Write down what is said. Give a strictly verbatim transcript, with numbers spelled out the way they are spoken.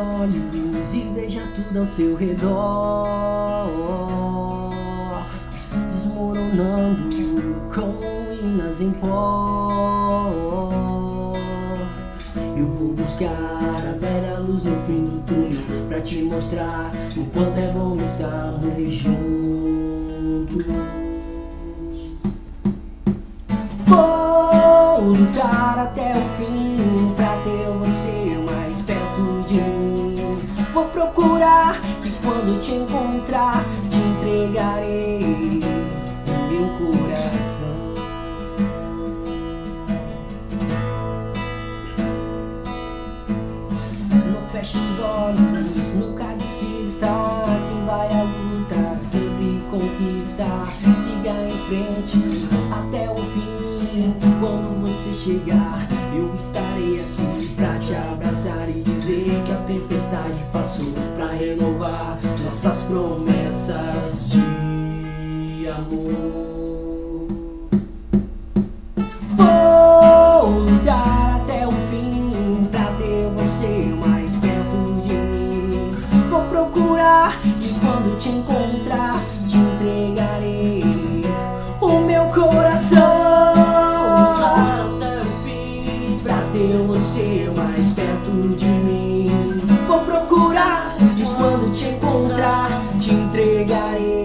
olhos e veja tudo ao seu redor, desmoronando como ruínas em pó. Eu vou buscar a velha luz no fim do túnel pra te mostrar o quanto é bom estarmos juntos. Vou lutar até o fim pra ter você mais perto de mim. Vou procurar e quando te encontrar te entregarei o meu coração. Não feche os olhos, nunca desista. Quem vai à luta sempre conquista. Siga em frente até o fim. Quando você chegar, eu estarei aqui pra te abraçar e dizer que a tempestade passou, pra renovar nossas promessas de amor. Vou lutar até o fim pra ter você mais perto de mim. Vou procurar e quando te encontrar te entregarei o meu coração. Ter você mais perto de mim. Vou procurar e quando te encontrar te entregarei